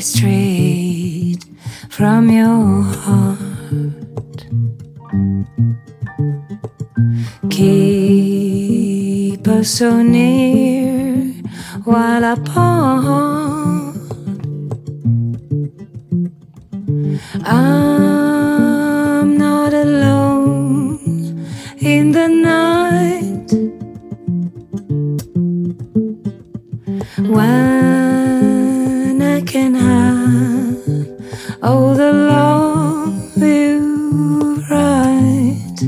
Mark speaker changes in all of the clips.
Speaker 1: straight from your heart. Keep us so near while apart. I'm not alone in the night when I can have all the love you write.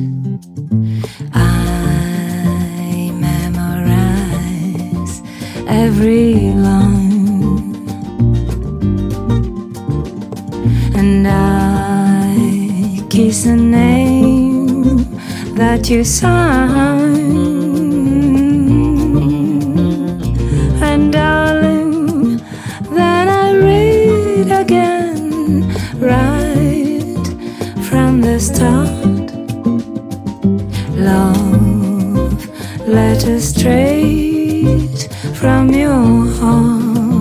Speaker 1: I memorize every line, and I kiss the name that you sign. And darling, then I read again, right from the start. Love, letters straight from your heart.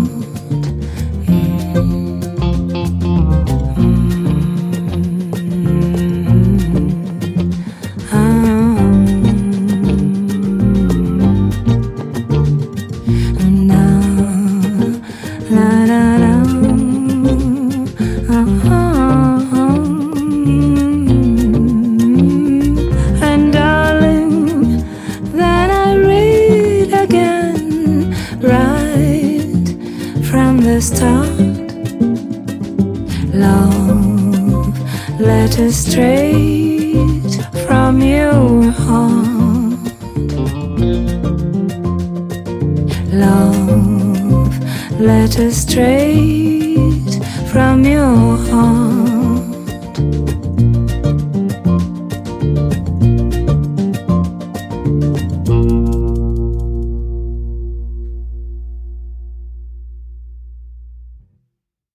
Speaker 1: Start. Love, letters straight from your heart. Love, letters straight from your